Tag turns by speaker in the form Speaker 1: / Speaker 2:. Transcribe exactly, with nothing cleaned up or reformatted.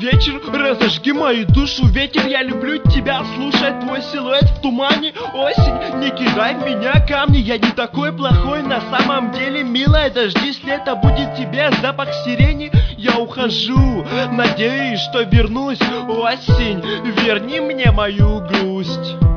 Speaker 1: вечер, разожги мою душу, ветер, я люблю тебя, слушать твой силуэт в тумане. Осень, не кидай в меня камни, я не такой плохой, на самом деле, милая, дождись, лето будет тебе, запах сирени. Я ухожу, надеюсь, что вернусь. Осень, верни мне мою грусть.